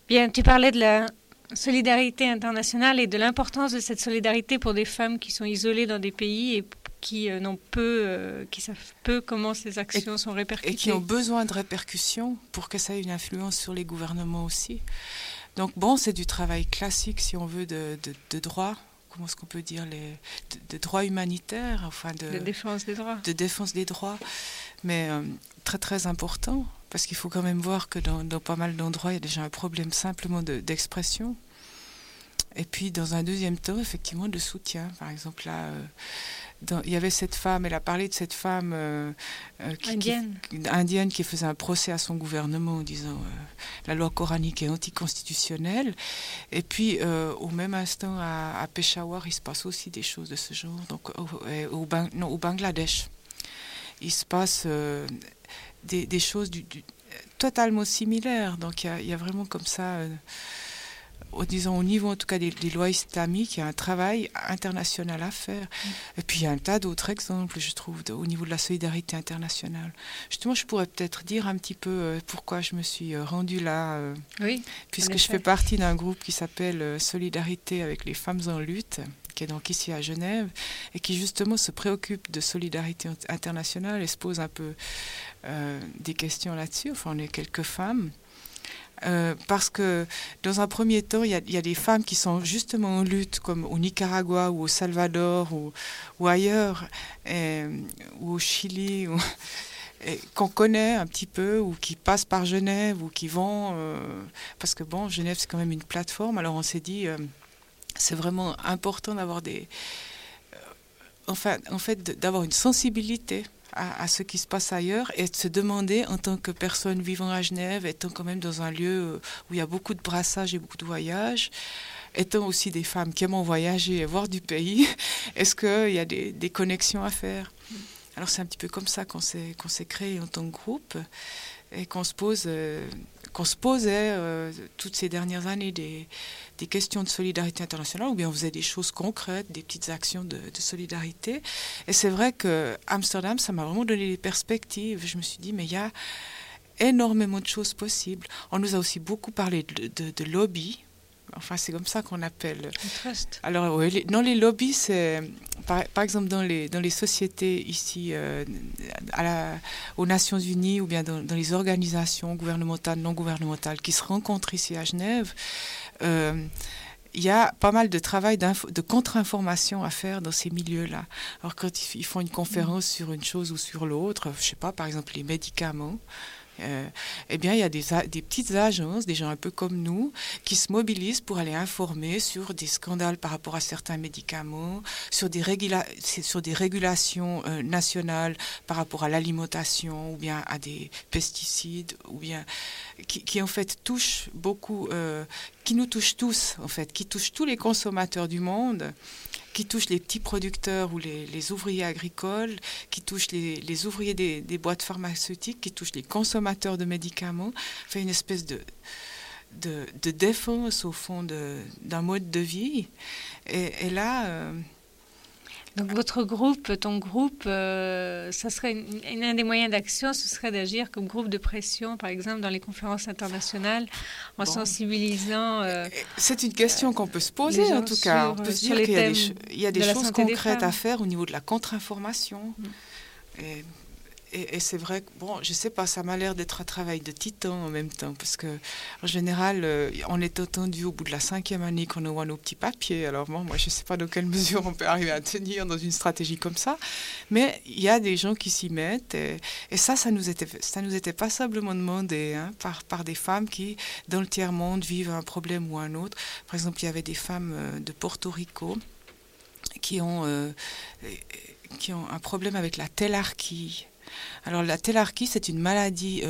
Bien, tu parlais de la solidarité internationale et de l'importance de cette solidarité pour des femmes qui sont isolées dans des pays et qui savent peu comment ces actions sont répercutées. Et qui ont besoin de répercussions pour que ça ait une influence sur les gouvernements aussi. Donc bon, c'est du travail classique, si on veut, de droit. Comment est-ce qu'on peut dire de droit humanitaire, enfin de défense des droits. De défense des droits, mais très très important, parce qu'il faut quand même voir que dans pas mal d'endroits, il y a déjà un problème simplement d'expression. Et puis dans un deuxième temps, effectivement, de soutien. Par exemple, là, il y avait cette femme, elle a parlé de cette femme indienne qui faisait un procès à son gouvernement en disant la loi coranique est anticonstitutionnelle. Et puis au même instant à Peshawar, il se passe aussi des choses de ce genre. Donc au Bangladesh, il se passe des choses totalement similaires. Donc il y a vraiment comme ça... disons, au niveau en tout cas des lois islamiques, il y a un travail international à faire. Et puis il y a un tas d'autres exemples, je trouve, au niveau de la solidarité internationale. Justement, je pourrais peut-être dire un petit peu pourquoi je me suis rendue là, oui, puisque je fais partie d'un groupe qui s'appelle Solidarité avec les femmes en lutte, qui est donc ici à Genève, et qui justement se préoccupe de solidarité internationale et se pose un peu des questions là-dessus. Enfin, on est quelques femmes. Parce que dans un premier temps, il y a des femmes qui sont justement en lutte, comme au Nicaragua ou au Salvador ou ailleurs, ou au Chili, qu'on connaît un petit peu, ou qui passent par Genève, ou qui vont... parce que bon, Genève, c'est quand même une plateforme, alors on s'est dit, c'est vraiment important d'avoir d'avoir une sensibilité à ce qui se passe ailleurs et de se demander, en tant que personne vivant à Genève, étant quand même dans un lieu où il y a beaucoup de brassage et beaucoup de voyages, étant aussi des femmes qui aiment voyager et voir du pays, est-ce qu'il y a des connexions à faire? Alors c'est un petit peu comme ça qu'on s'est créé en tant que groupe et qu'on se posait toutes ces dernières années des questions de solidarité internationale, ou bien on faisait des choses concrètes, des petites actions de solidarité. Et c'est vrai que Amsterdam, ça m'a vraiment donné des perspectives. Je me suis dit, mais il y a énormément de choses possibles. On nous a aussi beaucoup parlé de lobby. Enfin, c'est comme ça qu'on appelle. Trust. Alors, oui, les lobbies, c'est par exemple dans les sociétés ici, aux Nations Unies, ou bien dans les organisations gouvernementales, non gouvernementales qui se rencontrent ici à Genève. Il y a pas mal de travail de contre-information à faire dans ces milieux-là. Alors, quand ils font une conférence sur une chose ou sur l'autre, je sais pas, par exemple les médicaments, eh bien, il y a des petites agences, des gens un peu comme nous, qui se mobilisent pour aller informer sur des scandales par rapport à certains médicaments, sur des régulations nationales par rapport à l'alimentation, ou bien à des pesticides, ou bien qui en fait touchent beaucoup, qui nous touchent tous, en fait, qui touchent tous les consommateurs du monde, qui touchent les petits producteurs ou les ouvriers agricoles, qui touchent les ouvriers des boîtes pharmaceutiques, qui touchent les consommateurs de médicaments, fait une espèce de défense, au fond, d'un mode de vie. Et là... Donc votre groupe, ton groupe, ça serait un des moyens d'action, ce serait d'agir comme groupe de pression, par exemple, dans les conférences internationales, en sensibilisant... c'est une question qu'on peut se poser, en tout cas. On peut se dire qu'il y a des choses concrètes à faire au niveau de la contre-information. Et c'est vrai que, bon, je sais pas, ça m'a l'air d'être un travail de titan en même temps, parce que en général, on est entendu au bout de la 5e année qu'on envoie nos petits papiers. Alors bon, moi, je sais pas dans quelle mesure on peut arriver à tenir dans une stratégie comme ça, mais il y a des gens qui s'y mettent, et ça nous était passablement demandé, hein, par des femmes qui, dans le tiers-monde, vivent un problème ou un autre. Par exemple, il y avait des femmes de Porto Rico qui ont un problème avec la télarquie. Alors la télarquie, c'est une maladie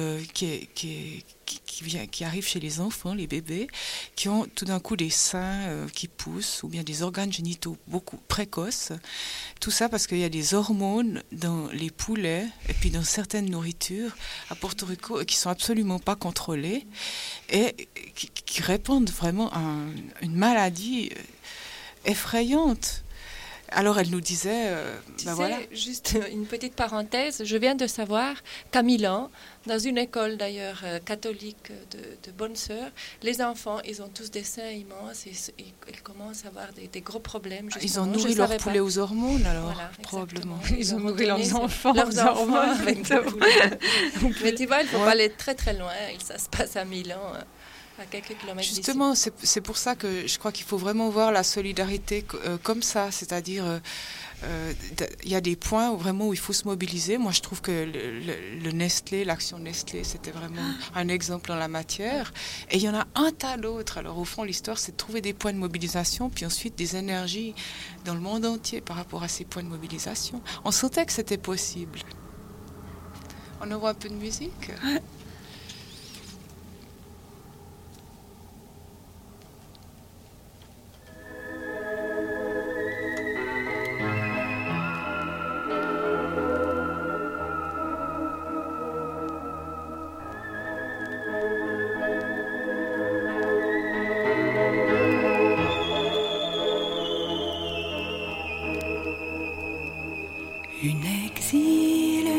qui arrive chez les enfants, les bébés, qui ont tout d'un coup des seins qui poussent, ou bien des organes génitaux beaucoup précoces. Tout ça parce qu'il y a des hormones dans les poulets et puis dans certaines nourritures à Porto Rico qui sont absolument pas contrôlées et qui répondent vraiment à une maladie effrayante. Alors elle nous disait, voilà. Juste une petite parenthèse, je viens de savoir qu'à Milan, dans une école d'ailleurs catholique de bonnes sœurs, les enfants, ils ont tous des seins immenses et ils commencent à avoir des gros problèmes. Ils ont nourri leur poulet aux hormones alors, voilà, probablement. Ils ont nourri leurs enfants aux hormones. avec Mais tu vois, il ne faut pas aller très très loin, ça se passe à Milan. À quelques kilomètres Justement, c'est pour ça que je crois qu'il faut vraiment voir la solidarité comme ça, c'est-à-dire il y a des points où il faut se mobiliser. Moi, je trouve que le Nestlé, l'action Nestlé, c'était vraiment un exemple en la matière. Et il y en a un tas d'autres. Alors, au fond, l'histoire, c'est de trouver des points de mobilisation, puis ensuite des énergies dans le monde entier par rapport à ces points de mobilisation. On sentait que c'était possible. On envoie un peu de musique. Une exilée,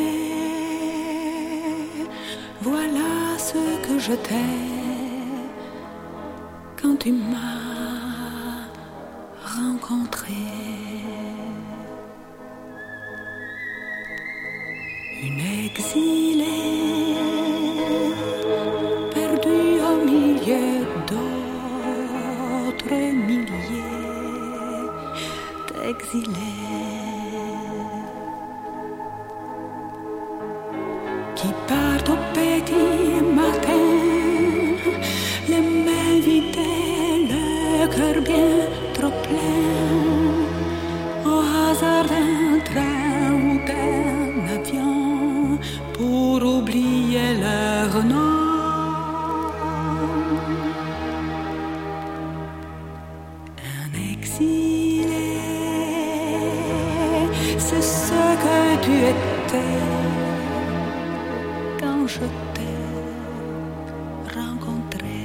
voilà ce que je t'ai quand tu m'as rencontré. Une exilée, perdue au milieu d'autres milliers d'exilés. Qui partent au petit matin, les mains vidées, le cœur bien trop plein, au hasard d'un train ou d'un avion, pour oublier leur nom. Un exilé, c'est ce que tu étais. Je t'ai rencontré.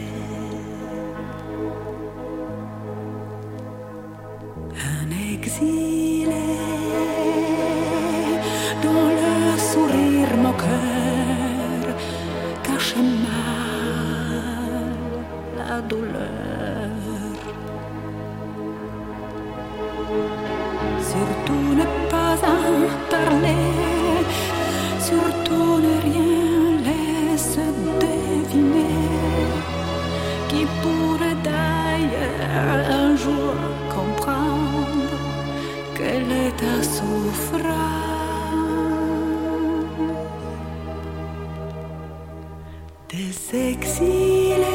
Un exilé dont le sourire moqueur cache mal la douleur. Surtout ne pas en parler, surtout ne rien se deviner, qui pourrait d'ailleurs un jour comprendre quelle est ta souffrance. Des exilés,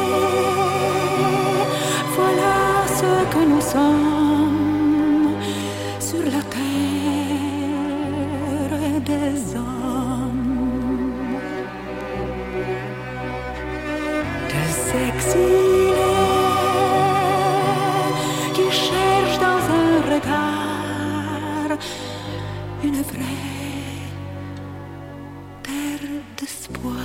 voilà ce que nous sommes sur la terre des hommes. Exilés qui cherchent dans un regard une vraie terre d'espoir.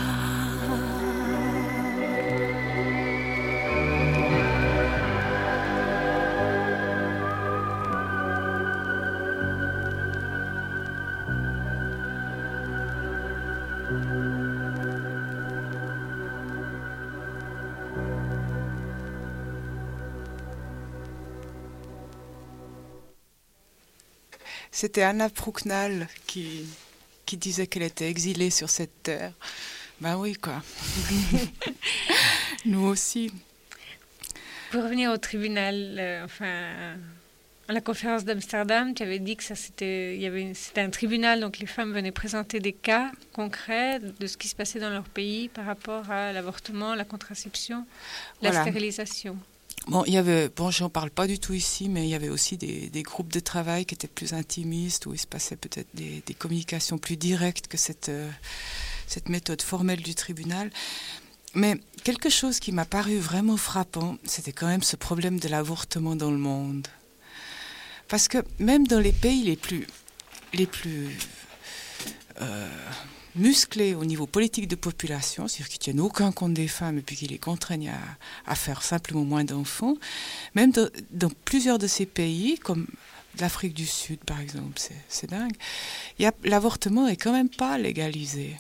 C'était Anna Proucknal qui disait qu'elle était exilée sur cette terre. Ben oui, quoi. Nous aussi. Pour revenir au tribunal, à la conférence d'Amsterdam, tu avais dit que c'était un tribunal, donc les femmes venaient présenter des cas concrets de ce qui se passait dans leur pays par rapport à l'avortement, la contraception, la stérilisation. Bon, j'en parle pas du tout ici, mais il y avait aussi des groupes de travail qui étaient plus intimistes, où il se passait peut-être des communications plus directes que cette méthode formelle du tribunal. Mais quelque chose qui m'a paru vraiment frappant, c'était quand même ce problème de l'avortement dans le monde. Parce que même dans les pays les plus musclés au niveau politique de population, c'est-à-dire qui ne tiennent aucun compte des femmes et puis qui les contraignent à faire simplement moins d'enfants, même dans plusieurs de ces pays, comme l'Afrique du Sud, par exemple, c'est dingue. L'avortement est quand même pas légalisé.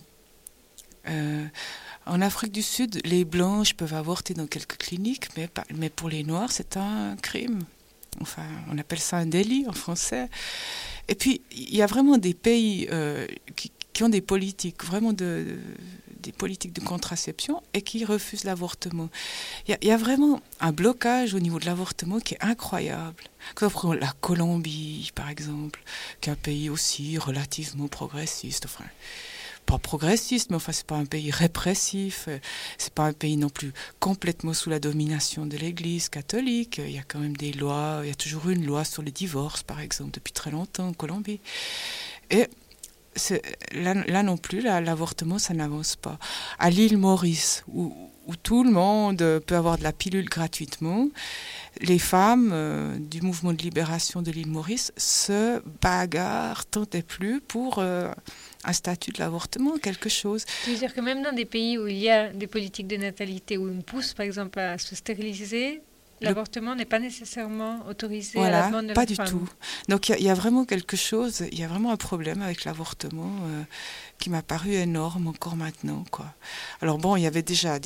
En Afrique du Sud, les blanches peuvent avorter dans quelques cliniques, mais pour les noirs, c'est un crime. Enfin, on appelle ça un délit en français. Et puis, il y a vraiment des pays qui ont des politiques, vraiment des politiques de contraception et qui refusent l'avortement. Il y a vraiment un blocage au niveau de l'avortement qui est incroyable. Comme la Colombie, par exemple, qui est un pays aussi relativement progressiste. Enfin, pas progressiste, mais enfin, c'est pas un pays répressif. C'est pas un pays non plus complètement sous la domination de l'Église catholique. Il y a quand même des lois. Il y a toujours eu une loi sur le divorce, par exemple, depuis très longtemps en Colombie. Et là non plus, l'avortement, ça n'avance pas. À l'île Maurice, où tout le monde peut avoir de la pilule gratuitement, les femmes du mouvement de libération de l'île Maurice se bagarrent tant et plus pour un statut de l'avortement, quelque chose. Tu veux dire que même dans des pays où il y a des politiques de natalité, où on pousse par exemple à se stériliser, l'avortement n'est pas nécessairement autorisé à la demande de la femme. Pas du tout. Donc il y a vraiment quelque chose, il y a vraiment un problème avec l'avortement qui m'a paru énorme encore maintenant, quoi. Alors bon, il y avait déjà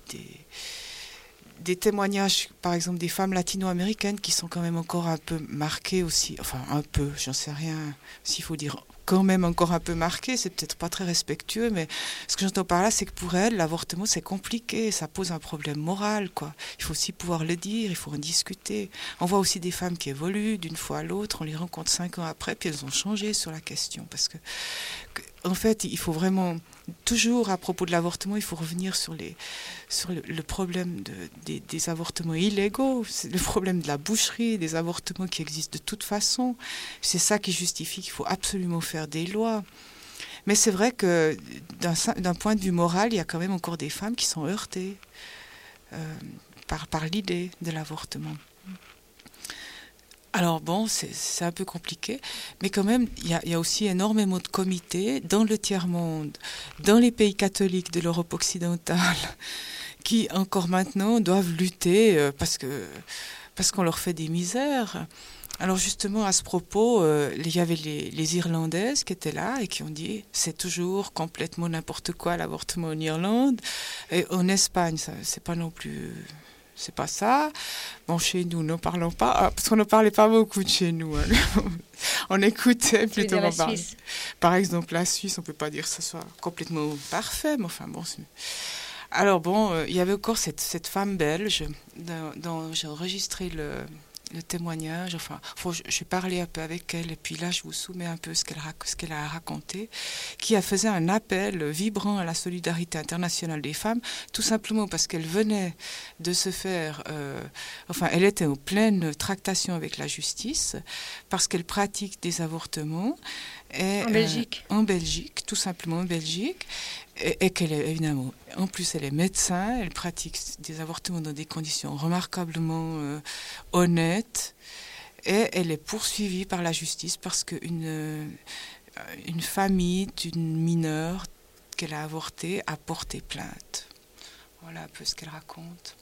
des témoignages, par exemple des femmes latino-américaines qui sont quand même encore un peu marquées aussi, enfin un peu, j'en sais rien, s'il faut dire quand même encore un peu marquées, c'est peut-être pas très respectueux, mais ce que j'entends par là, c'est que pour elles, l'avortement c'est compliqué, ça pose un problème moral, quoi. Il faut aussi pouvoir le dire, il faut en discuter. On voit aussi des femmes qui évoluent d'une fois à l'autre, on les rencontre 5 ans après, puis elles ont changé sur la question, parce que en fait, il faut vraiment, toujours à propos de l'avortement, il faut revenir sur le problème des avortements illégaux, c'est le problème de la boucherie, des avortements qui existent de toute façon. C'est ça qui justifie qu'il faut absolument faire des lois. Mais c'est vrai que d'un point de vue moral, il y a quand même encore des femmes qui sont heurtées par l'idée de l'avortement. Alors bon, c'est un peu compliqué, mais quand même, il y a aussi énormément de comités dans le tiers-monde, dans les pays catholiques de l'Europe occidentale, qui encore maintenant doivent lutter parce qu'on leur fait des misères. Alors justement, à ce propos, il y avait les Irlandaises qui étaient là et qui ont dit « c'est toujours complètement n'importe quoi l'avortement en Irlande ». Et en Espagne, c'est pas non plus... C'est pas ça. Bon, chez nous, n'en parlons pas, parce qu'on ne parlait pas beaucoup de chez nous. Hein. On écoutait plutôt qu'on parlait. Par exemple, la Suisse, on ne peut pas dire que ce soit complètement parfait, mais enfin bon. Alors bon, il y avait encore cette femme belge dont j'ai enregistré le témoignage. Enfin, j'ai parlé un peu avec elle, et puis là, je vous soumets un peu ce qu'elle a raconté, qui a fait un appel vibrant à la solidarité internationale des femmes, tout simplement parce qu'elle venait de se faire... elle était en pleine tractation avec la justice, parce qu'elle pratique des avortements. Et, en Belgique, tout simplement en Belgique. Et qu'elle est évidemment, en plus elle est médecin, elle pratique des avortements dans des conditions remarquablement honnêtes, et elle est poursuivie par la justice parce qu'une famille d'une mineure qu'elle a avortée a porté plainte. Voilà un peu ce qu'elle raconte.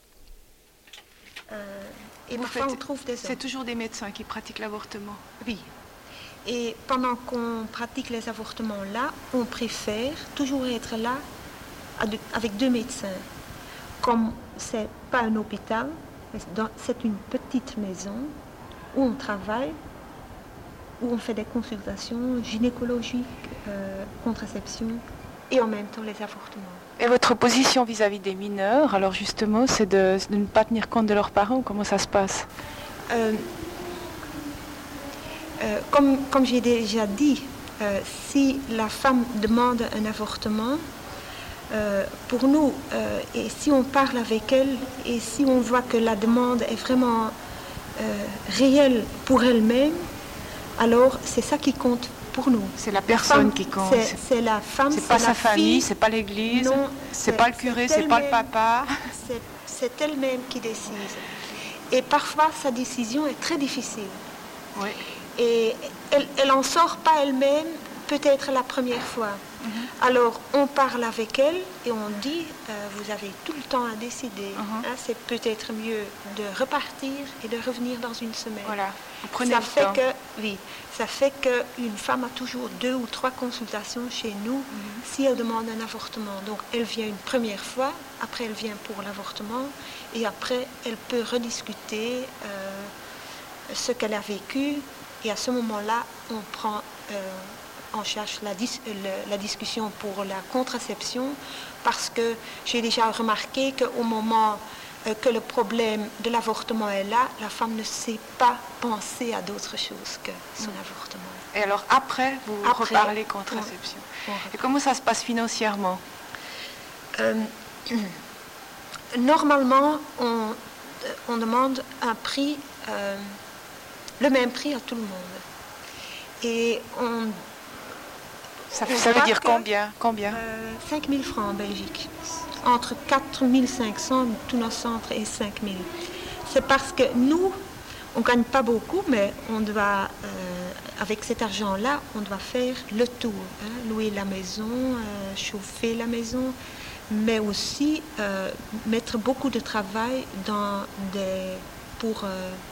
Et parfois on trouve des hommes. C'est toujours des médecins qui pratiquent l'avortement. Oui. Et pendant qu'on pratique les avortements là, on préfère toujours être là avec 2 médecins. Comme c'est pas un hôpital, c'est une petite maison où on travaille, où on fait des consultations gynécologiques, contraception et en même temps les avortements. Et votre position vis-à-vis des mineurs, alors justement, c'est de ne pas tenir compte de leurs parents, comment ça se passe ? Comme j'ai déjà dit, si la femme demande un avortement, pour nous, et si on parle avec elle, et si on voit que la demande est vraiment réelle pour elle-même, alors c'est ça qui compte pour nous. C'est la personne qui compte. C'est la femme, c'est pas sa famille, c'est pas l'église, non, c'est pas le curé, c'est pas le papa. C'est elle-même qui décide. Et parfois, sa décision est très difficile. Oui. Et elle n'en sort pas elle-même, peut-être la première fois. Alors, on parle avec elle et on dit, vous avez tout le temps à décider. C'est peut-être mieux de repartir et de revenir dans une semaine. Voilà, vous prenez ça le fait temps. Ça fait qu'une femme a toujours 2 ou 3 consultations chez nous si elle demande un avortement. Donc, elle vient une première fois, après elle vient pour l'avortement et après, elle peut rediscuter ce qu'elle a vécu et à ce moment-là, on prend en charge la discussion pour la contraception parce que j'ai déjà remarqué qu'au moment que le problème de l'avortement est là, la femme ne sait pas penser à d'autres choses que son avortement. Et alors après, vous reparlez contraception. Et comment ça se passe financièrement? Normalement, on demande un prix, le même prix à tout le monde. Et ça veut dire combien 5 000 francs en Belgique. Entre 4 500, tous nos centres, et 5 000. C'est parce que nous, on ne gagne pas beaucoup, mais on doit, avec cet argent-là, on doit faire le tour. Louer la maison, chauffer la maison, mais aussi mettre beaucoup de travail pour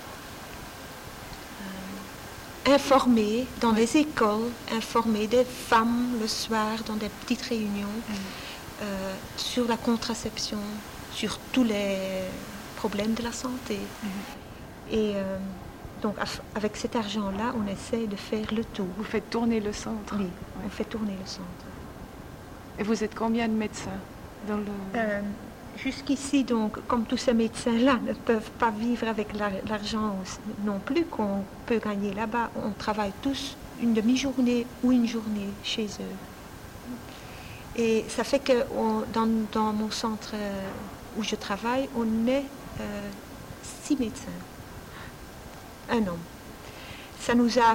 informer dans des écoles, informer des femmes le soir dans des petites réunions sur la contraception, sur tous les problèmes de la santé. Et donc avec cet argent-là, on essaie de faire le tour. Vous faites tourner le centre? Oui, on fait tourner le centre. Et vous êtes combien de médecins dans le... Jusqu'ici, donc, comme tous ces médecins-là ne peuvent pas vivre avec l'argent non plus qu'on peut gagner là-bas, on travaille tous une demi-journée ou une journée chez eux. Et ça fait que dans mon centre où je travaille, on est 6 médecins. Un homme. Ça nous a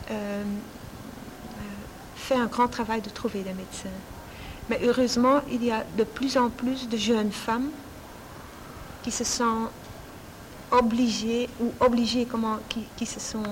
fait un grand travail de trouver des médecins. Mais heureusement, il y a de plus en plus de jeunes femmes qui se sont obligées, qui se sont...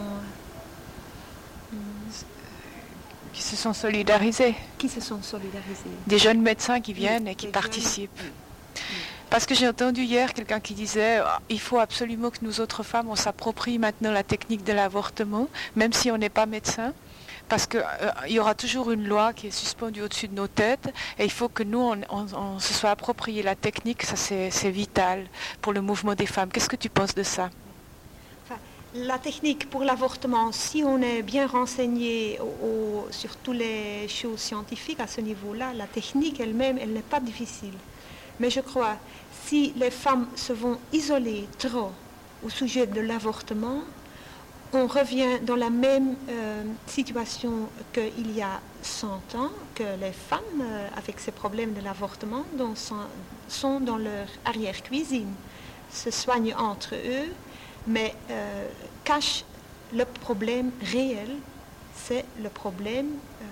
Qui se sont solidarisées. Qui se sont solidarisées. Des jeunes médecins qui viennent et qui participent. Parce que j'ai entendu hier quelqu'un qui disait il faut absolument que nous autres femmes, on s'approprie maintenant la technique de l'avortement, même si on n'est pas médecin. Parce qu'il y aura toujours une loi qui est suspendue au-dessus de nos têtes et il faut que nous, on se soit approprié la technique, ça c'est vital pour le mouvement des femmes. Qu'est-ce que tu penses de ça? La technique pour l'avortement, si on est bien renseigné sur toutes les choses scientifiques à ce niveau-là, la technique elle-même, elle n'est pas difficile. Mais je crois, si les femmes se vont isoler trop au sujet de l'avortement, on revient dans la même situation qu'il y a 100 ans, que les femmes avec ces problèmes de l'avortement sont dans leur arrière-cuisine, se soignent entre eux, mais cachent le problème réel, c'est le problème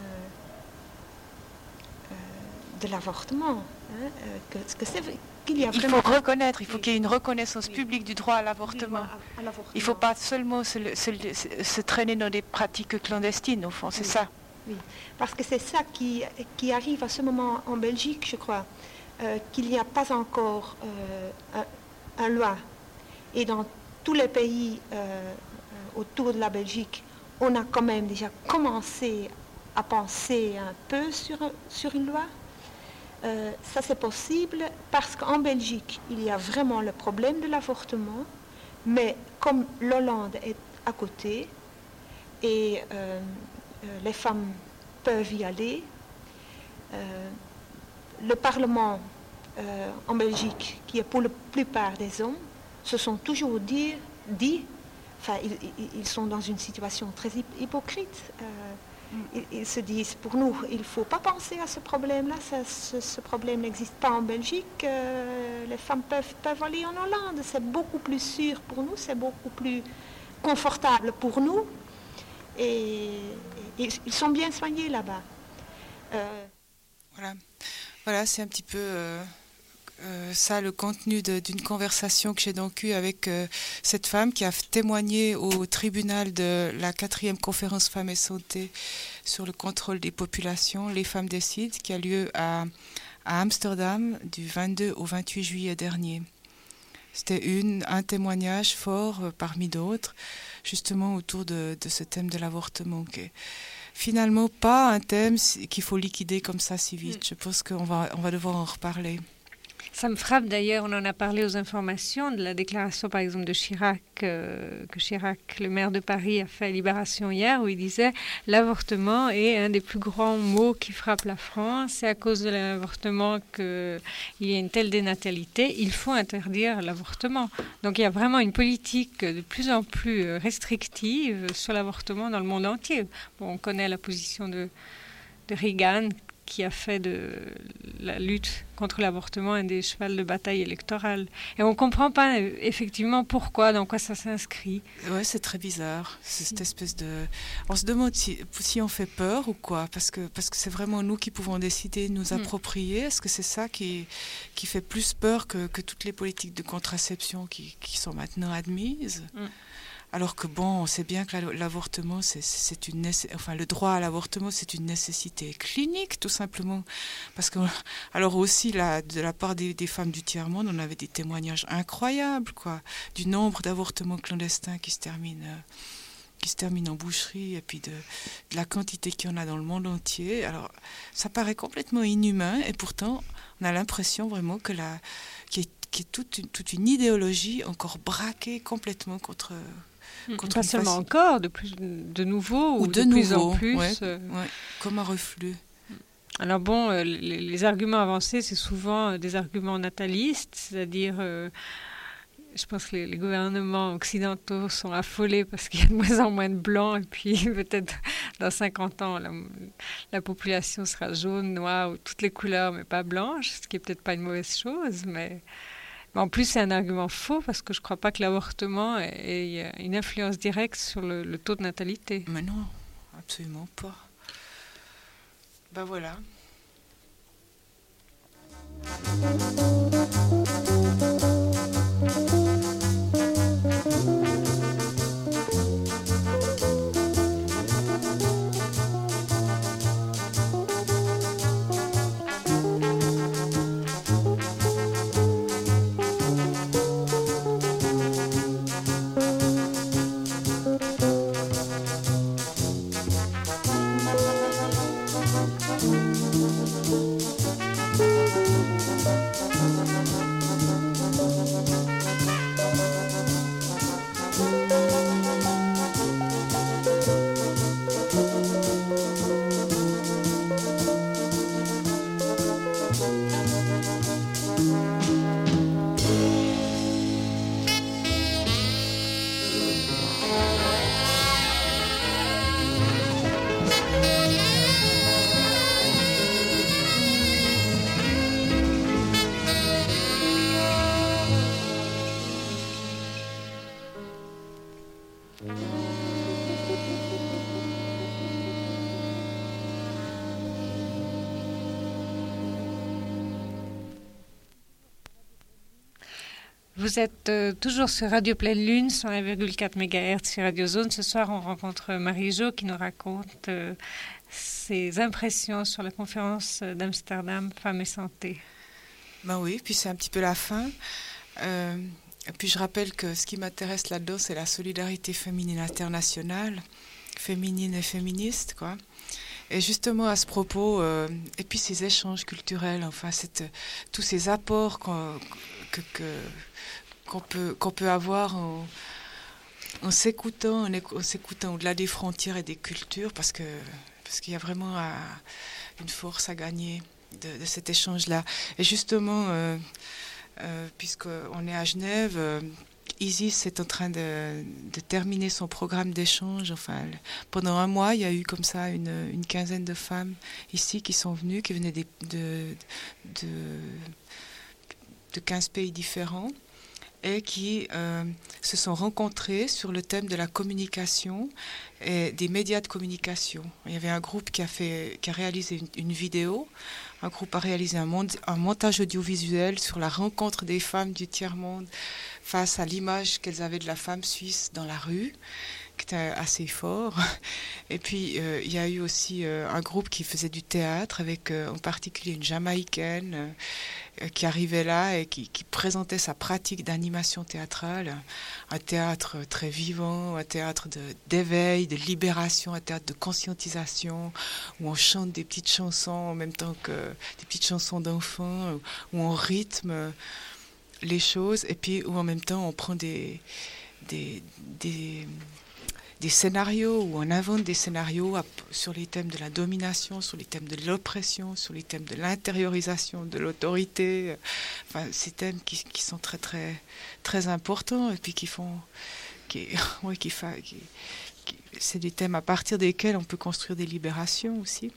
de l'avortement. Il faut reconnaître, il faut qu'il y ait une reconnaissance publique du droit à l'avortement. Il ne faut pas seulement se traîner dans des pratiques clandestines, au fond, c'est ça. Oui, parce que c'est ça qui arrive à ce moment en Belgique, je crois, qu'il n'y a pas encore une loi. Et dans tous les pays autour de la Belgique, on a quand même déjà commencé à penser un peu sur une loi. Ça c'est possible parce qu'en Belgique, il y a vraiment le problème de l'avortement, mais comme l'Hollande est à côté et les femmes peuvent y aller, le Parlement en Belgique, qui est pour la plupart des hommes, se sont toujours dit ils sont dans une situation très hypocrite. Ils se disent, pour nous, il ne faut pas penser à ce problème-là, ce problème n'existe pas en Belgique, les femmes peuvent aller en Hollande, c'est beaucoup plus sûr pour nous, c'est beaucoup plus confortable pour nous, et ils sont bien soignés là-bas. Voilà, c'est un petit peu ça, le contenu d'une conversation que j'ai donc eue avec cette femme qui a témoigné au tribunal de la 4e conférence Femmes et Santé sur le contrôle des populations, Les femmes décident, qui a lieu à Amsterdam du 22 au 28 juillet dernier. C'était un témoignage fort parmi d'autres, justement autour de ce thème de l'avortement, qui est finalement pas un thème qu'il faut liquider comme ça si vite. Je pense qu'on va devoir en reparler. Ça me frappe d'ailleurs, on en a parlé aux informations, de la déclaration par exemple de Chirac, que Chirac, le maire de Paris, a fait à Libération hier, où il disait « L'avortement est un des plus grands maux qui frappent la France. C'est à cause de l'avortement qu'il y a une telle dénatalité. Il faut interdire l'avortement. » Donc il y a vraiment une politique de plus en plus restrictive sur l'avortement dans le monde entier. Bon, on connaît la position de Reagan, qui a fait de la lutte contre l'avortement un des chevals de bataille électorale. Et on ne comprend pas effectivement pourquoi, dans quoi ça s'inscrit. Ouais, c'est très bizarre, cette espèce de... On se demande si on fait peur ou quoi, parce que c'est vraiment nous qui pouvons décider de nous approprier. Est-ce que c'est ça qui fait plus peur que toutes les politiques de contraception qui sont maintenant admises Alors que bon, on sait bien que l'avortement, le droit à l'avortement, c'est une nécessité clinique, tout simplement. Parce que, alors aussi, de la part des femmes du tiers-monde, on avait des témoignages incroyables, quoi, du nombre d'avortements clandestins qui se terminent en boucherie, et puis de la quantité qu'il y en a dans le monde entier. Alors, ça paraît complètement inhumain, et pourtant, on a l'impression vraiment qu'il y a toute une idéologie encore braquée complètement contre pas seulement encore, de nouveau ou de plus en plus. Comme un reflux. Alors bon, les arguments avancés, c'est souvent des arguments natalistes, c'est-à-dire, je pense que les gouvernements occidentaux sont affolés parce qu'il y a de moins en moins de blancs, et puis peut-être dans 50 ans, la population sera jaune, noire, ou toutes les couleurs, mais pas blanche, ce qui n'est peut-être pas une mauvaise chose, mais en plus, c'est un argument faux parce que je ne crois pas que l'avortement ait une influence directe sur le taux de natalité. Mais non, absolument pas. Ben voilà. Vous êtes toujours sur Radio Pleine Lune, sur 1,4 MHz sur Radio Zone. Ce soir, on rencontre Marie-Jo qui nous raconte ses impressions sur la conférence d'Amsterdam Femmes et Santé. Ben oui, puis c'est un petit peu la fin. Et puis je rappelle que ce qui m'intéresse là-dedans, c'est la solidarité féminine internationale, féminine et féministe, quoi. Et justement à ce propos, et puis ces échanges culturels, enfin tous ces apports qu'on peut avoir en s'écoutant au-delà des frontières et des cultures, parce qu'il y a vraiment une force à gagner de cet échange-là. Et justement, puisqu'on est à Genève, Isis est en train de terminer son programme d'échange. Enfin, pendant un mois, il y a eu comme ça une quinzaine de femmes ici qui sont venues, qui venaient de 15 pays différents et qui se sont rencontrées sur le thème de la communication et des médias de communication. Il y avait un groupe qui a réalisé une vidéo un groupe a réalisé un montage audiovisuel sur la rencontre des femmes du tiers-monde face à l'image qu'elles avaient de la femme suisse dans la rue, qui était assez fort. Et puis, il y a eu aussi un groupe qui faisait du théâtre, avec en particulier une Jamaïcaine qui arrivait là et qui présentait sa pratique d'animation théâtrale. Un théâtre très vivant, un théâtre d'éveil, de libération, un théâtre de conscientisation, où on chante des petites chansons en même temps que des petites chansons d'enfants, où on rythme les choses, et puis où en même temps on prend des scénarios, où on invente des scénarios sur les thèmes de la domination, sur les thèmes de l'oppression, sur les thèmes de l'intériorisation de l'autorité. Enfin, ces thèmes qui sont très très très importants, et puis c'est des thèmes à partir desquels on peut construire des libérations aussi.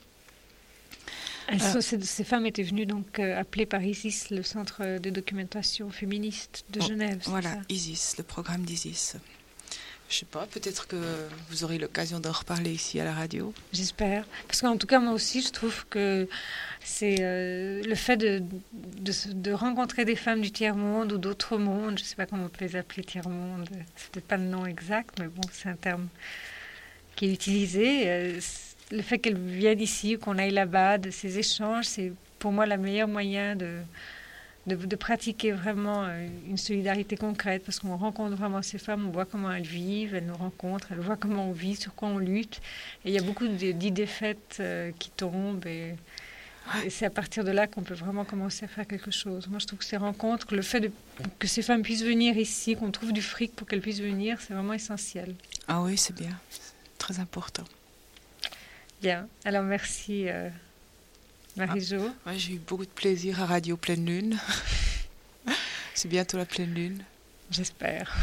Ces femmes étaient venues donc appelées par ISIS, le centre de documentation féministe de Genève. Voilà, ISIS, le programme d'ISIS. Je ne sais pas, peut-être que vous aurez l'occasion d'en reparler ici à la radio. J'espère. Parce qu'en tout cas, moi aussi, je trouve que c'est le fait de rencontrer des femmes du tiers-monde ou d'autres mondes, je ne sais pas comment on peut les appeler tiers-monde, c'est peut-être pas le nom exact, mais bon, c'est un terme qui est utilisé. Le fait qu'elles viennent ici, qu'on aille là-bas, de ces échanges, c'est pour moi le meilleur moyen de pratiquer vraiment une solidarité concrète, parce qu'on rencontre vraiment ces femmes, on voit comment elles vivent, elles nous rencontrent, elles voient comment on vit, sur quoi on lutte. Et il y a beaucoup d'idées faites qui tombent, et c'est à partir de là qu'on peut vraiment commencer à faire quelque chose. Moi, je trouve que ces rencontres, le fait que ces femmes puissent venir ici, qu'on trouve du fric pour qu'elles puissent venir, c'est vraiment essentiel. Ah oui, c'est bien, c'est très important. Bien, alors merci Marie-Jo. Ouais, j'ai eu beaucoup de plaisir à Radio Pleine Lune. C'est bientôt la pleine lune. J'espère.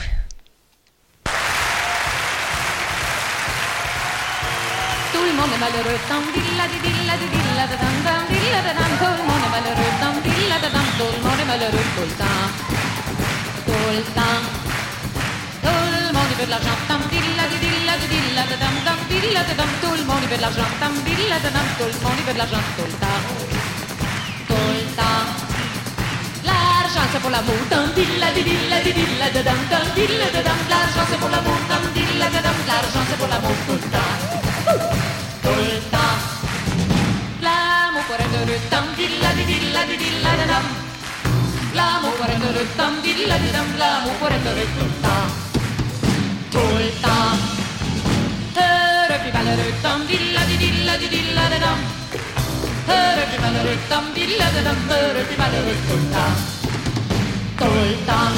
Tout le monde est malheureux, tam dilla di dilla di dilla da dam dam dilla da dam. Tout le monde est malheureux, tam dilla da dam. Tout le monde est malheureux tout le temps, tout le temps. Tout le monde veut de l'argent, tam dilla di dilla di dilla da dam dam dilla da dam. Tout le monde veut de l'argent, tam dilla da dam. Tout le monde veut de l'argent tout le temps, tout le temps. L'argent c'est pour l'amour, tam dilla di dilla di dilla da dam dam dilla da dam. L'argent c'est pour l'amour, tam dilla da dam. L'argent c'est pour l'amour tout le temps, tout le temps. L'amour pour être heureux, tam dilla di dilla di dilla da dam. L'amour pour être heureux, tam dilla di dam. L'amour pour être heureux tout le temps, tout le temps. Heureux puis malheureux, tam dilla di dilla di dilla da dam. Heureux puis malheureux, tam dilla da dam. Heureux puis malheureux tout le temps, tout le temps.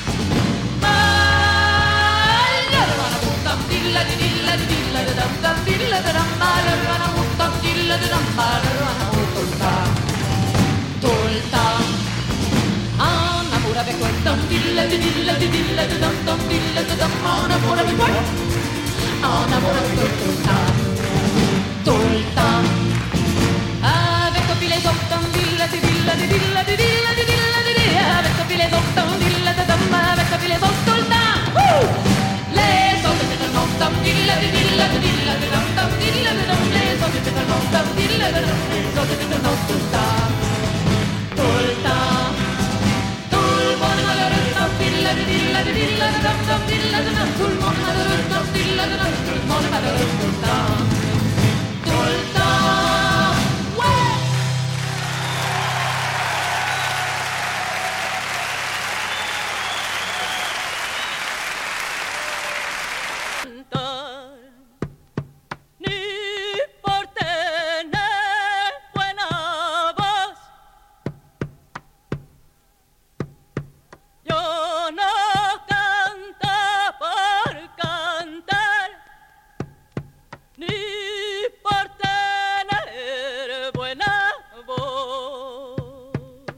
Malheureux en amour, tam dilla di dilla di dilla da dam. Tam dilla da dam. Malheureux en amour, tam dilla da dam. Malheureux en amour tout le temps, tout le temps. En amour avec toi, tam dilla di dilla di dilla da dam. Tam dilla da dam. En amour avec toi, en amour avec toi tout le temps, tout le temps. Avec toi puis les autres, tam dilla di dilla di dilla di dilla di dilla di dilla. Avec toi puis les autres, tam dilla da dam. Avec toi puis les autres tout le temps. Les autres c'est un nom, tam dilla di dilla di dilla di dam. Tam dilla di dam. Les autres c'est un nom, tam dilla di dam. Les autres c'est un nom tout le temps, tout le temps. Tout le monde est malheureux, tam dilla di dilla di dilla di dam. Tam dilla di dam. Tout le monde est malheureux, tam dilla di dam. Tout le monde est malheureux tout le temps, tout le temps. Ouais. Ni por tener buena voz, yo no canto por cantar, ni por tener buena voz.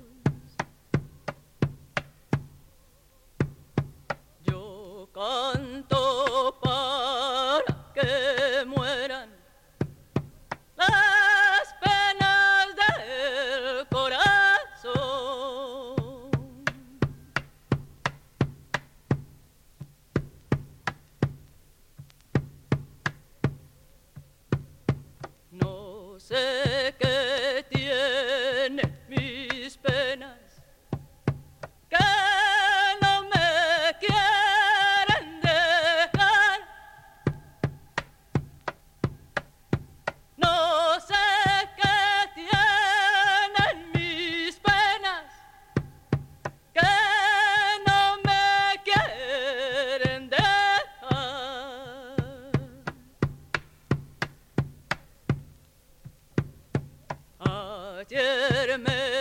Yo canto para que mueran las penas del corazón. No sé qué tiene me